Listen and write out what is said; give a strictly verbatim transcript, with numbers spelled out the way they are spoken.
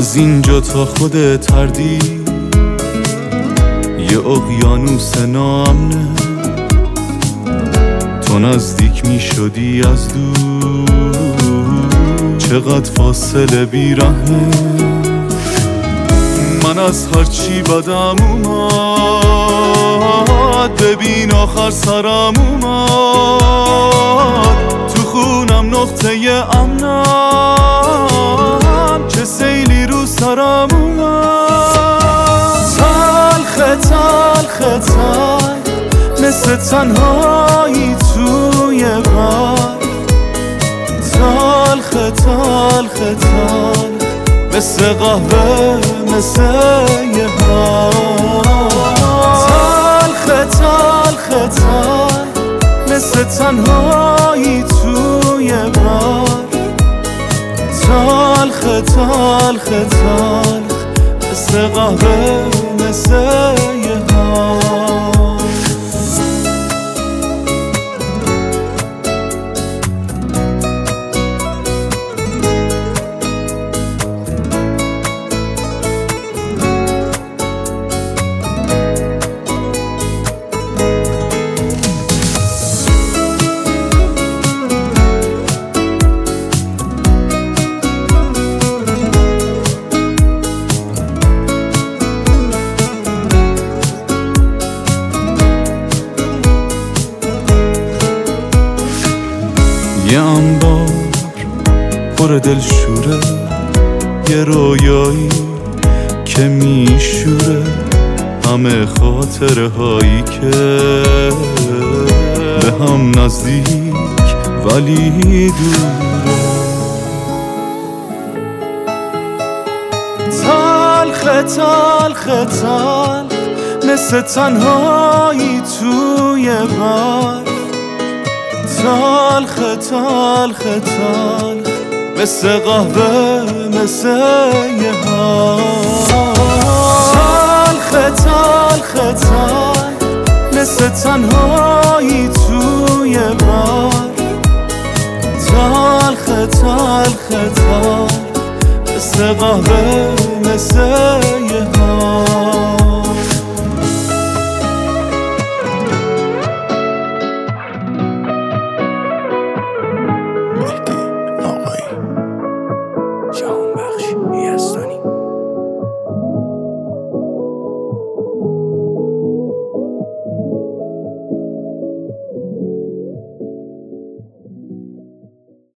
از اینجا تا خود تردی یه اقیانوس نامنه، تو نزدیک می شدی از دور، چقدر فاصله بیرحمه. من از هرچی بدم اومد ببین آخر سرم اومد، تو خونم نقطه امنم، چه سیلی رو سرم اومد. تلخ تلخ تلخ مثل تنهایی توی غار، تلخ تلخ تلخ مثل قهوه مثل یه حال. تلخ تلخ تلخ مثل تنهایی توی غار، تلخ تلخ تلخ مثل قهوه مثل یه حال. یه انبار پر دلشوره، یه رویایی که میشوره، همه خاطره هایی که به هم نزدیک ولی دوره. تلخ تلخ تلخ مثل تنهایی توی غار، تلخ تلخ تلخ مثل قهوه مثل یه حال. تلخ تلخ تلخ مثل تنهایی توی غار، تلخ تلخ تلخ مثل قهوه مثل یه حال.